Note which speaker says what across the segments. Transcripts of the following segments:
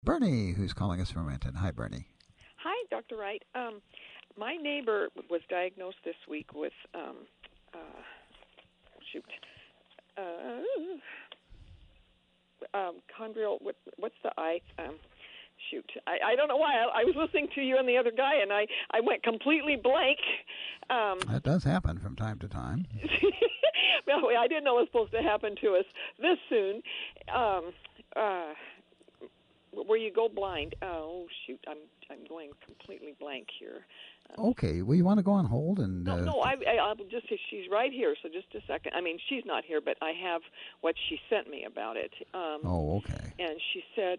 Speaker 1: Bernie, who's calling us from Renton. Hi, Bernie.
Speaker 2: Hi, Dr. Wright. My neighbor was diagnosed this week with uh, shoot, uh, chondrial. What's the eye? Shoot, I don't know why. I was listening to you and the other guy, and I went completely blank.
Speaker 1: That does happen from time to time.
Speaker 2: Well, I didn't know it was supposed to happen to us this soon. Where you go blind. Oh shoot, I'm going completely blank here.
Speaker 1: Okay, well, you want to go on hold and...
Speaker 2: No, I'll just say she's right here, so just a second. I mean, she's not here, but I have what she sent me about it.
Speaker 1: okay.
Speaker 2: And she said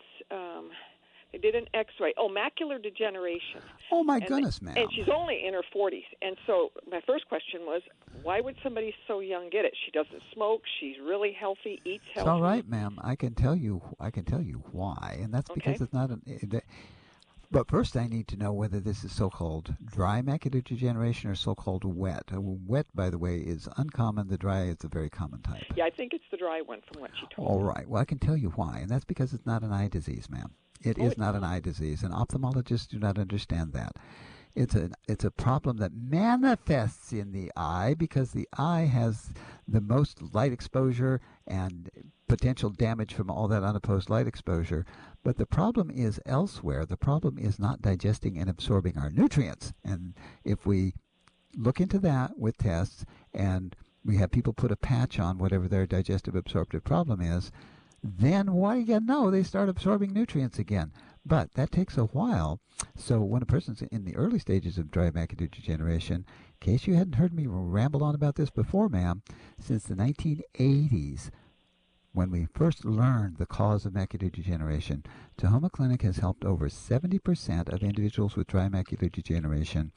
Speaker 2: they did an X-ray. Oh, macular degeneration.
Speaker 1: Oh, my goodness, ma'am.
Speaker 2: And she's only in her 40s. And so my first question was, why would somebody so young get it? She doesn't smoke. She's really healthy, eats healthy.
Speaker 1: It's all right, ma'am. I can tell you why, and that's because it's not an... But first, I need to know whether this is so-called dry macular degeneration or so-called wet. Wet, by the way, is uncommon. The dry is a very common type.
Speaker 2: Yeah, I think it's the dry one from what she told me.
Speaker 1: All right. Well, I can tell you why, and that's because it's not an eye disease, ma'am. It is not an eye disease, and ophthalmologists do not understand that. It's a problem that manifests in the eye because the eye has the most light exposure and potential damage from all that unopposed light exposure. But the problem is elsewhere. The problem is not digesting and absorbing our nutrients. And if we look into that with tests and we have people put a patch on whatever their digestive absorptive problem is, then what do you know? They start absorbing nutrients again. But that takes a while. So when a person's in the early stages of dry macular degeneration, in case you hadn't heard me ramble on about this before, ma'am, since the 1980s, when we first learned the cause of macular degeneration, Tahoma Clinic has helped over 70% of individuals with dry macular degeneration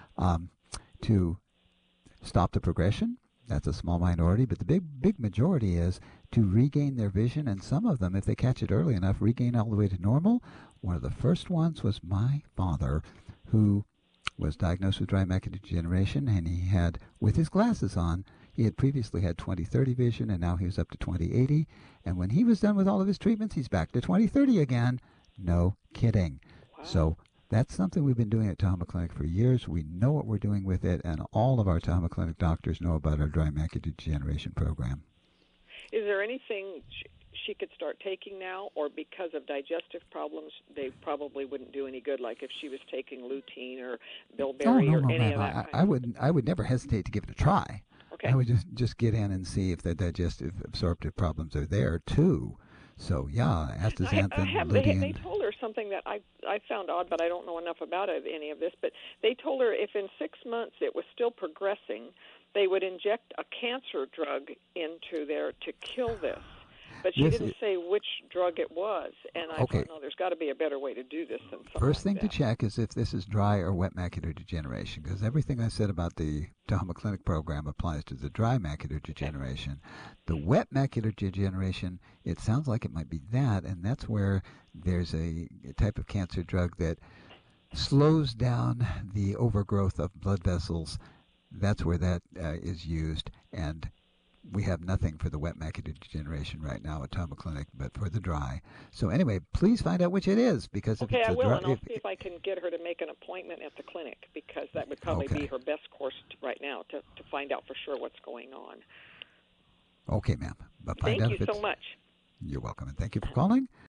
Speaker 1: to stop the progression. That's a small minority, but the big majority is to regain their vision, and some of them, if they catch it early enough, regain all the way to normal. One of the first ones was my father, who was diagnosed with dry macular degeneration, and he had, with his glasses on, he had previously had 20/30 vision, and now he was up to 20/80. And when he was done with all of his treatments, he's back to 20/30 again. No kidding.
Speaker 2: Wow.
Speaker 1: So that's something we've been doing at Tahoma Clinic for years. We know what we're doing with it, and all of our Tahoma Clinic doctors know about our dry macular degeneration program.
Speaker 2: Is there anything she could start taking now, or because of digestive problems, they probably wouldn't do any good, like if she was taking lutein or bilberry or any of that kind?
Speaker 1: I would never hesitate to give it a try.
Speaker 2: Okay.
Speaker 1: I would just get in and see if the digestive absorptive problems are there too. So yeah, astaxanthin, lutein.
Speaker 2: They told her something that I found odd, but I don't know enough about any of this. But they told her if in 6 months it was still progressing, they would inject a cancer drug into there to kill this. But she didn't say which drug it was, and I thought, no, there's got to be a better way to do this than something
Speaker 1: First thing
Speaker 2: like
Speaker 1: to check is if this is dry or wet macular degeneration, because everything I said about the Tahoma Clinic program applies to the dry macular degeneration. The wet macular degeneration, it sounds like it might be that, and that's where there's a type of cancer drug that slows down the overgrowth of blood vessels. That's where that is used, and we have nothing for the wet macular degeneration right now at Tahoma Clinic, but for the dry. So anyway, please find out which it is, because if it's
Speaker 2: I
Speaker 1: a
Speaker 2: will,
Speaker 1: dry,
Speaker 2: and I'll see if I can get her to make an appointment at the clinic, because that would probably be her best course right now to find out for sure what's going on.
Speaker 1: Okay, ma'am. But
Speaker 2: Thank you so much.
Speaker 1: You're welcome, and thank you for calling.